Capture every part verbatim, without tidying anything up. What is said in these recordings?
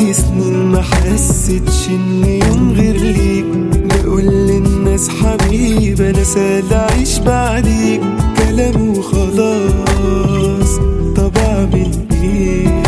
بعد سنين ما حسيتش ان يوم غير ليك، بقول للناس حبيب انا سهل اعيش بعديك، كلام وخلاص طب اعمل ايه؟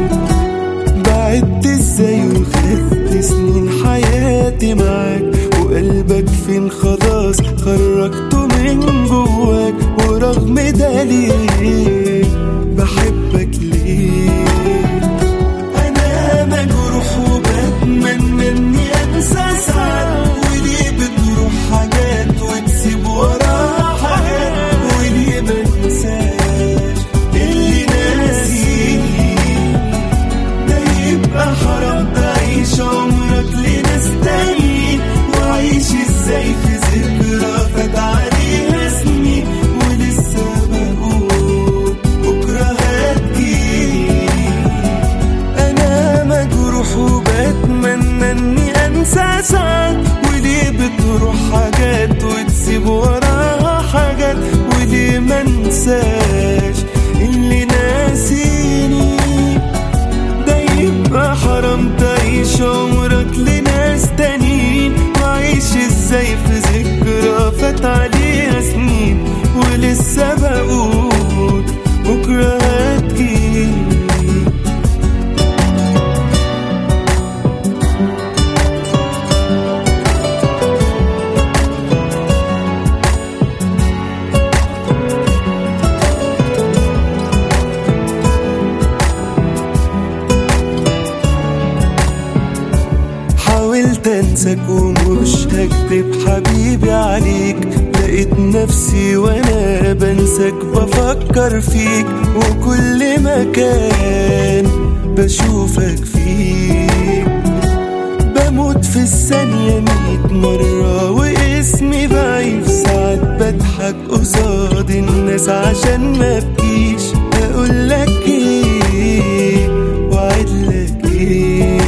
بعدت ازاي وخدت سنين حياتي معاك، وقلبك فين خلاص خرجته من جواك، ورغم ده ليه بحبك ليه؟ انا مجروح وبتمنى اني انسى ساعات، وليه بتروح حاجات وتسيب وراها حاجات، وليه منساش اللي ناسيني؟ ده يبقى حرام تعيش عمرك لناس تانيين، وعيش ازاي في ذكرى فات عليها سنين، ولسه بقول بكرة هتجيني. أنا مجروح وبتمنى إني أنسى ساعات، وليه بتروح حاجات وتسيب وراها حاجات، وليه منساش اللي ناسيني؟ ده يبقى حرام تعيش عمرك لناس تانيين، وعيش ازاي في ذكرى فات عليها سنين، ولسه بقول بكرة هتجيني. حاولت انساك ومش هكدب حبيبي عليك، لقيت نفسي وانا بنساك بفكر فيك، وكل مكان بشوفك فيك بموت في الثانية ميت مرة، واسمي بعيد ساعات بضحك قصاد الناس عشان ما بكيش، اقولك ايه وعدلك ايه؟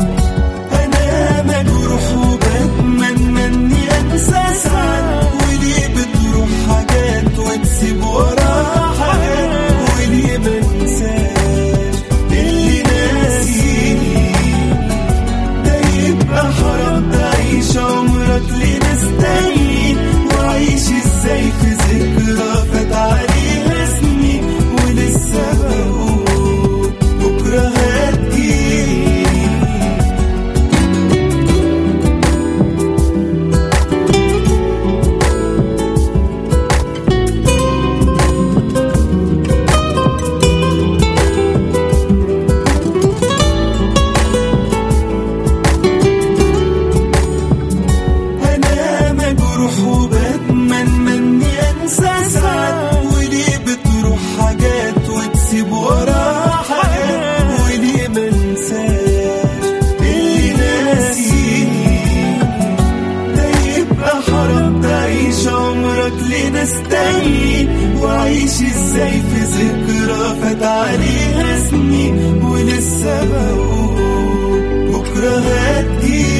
وتسيب وراها حاجات، وليه منساش اللي ناسيني؟ ده يبقى حرام تعيش عمرك لناس تانيين، وعيش ازاي في ذكرى فات عليها سنين، ولسه بقول بكرة هتجيني. وعيش ازاي في ذكرى فات عليها سنين، ولسه بقول بكرة هتجيني.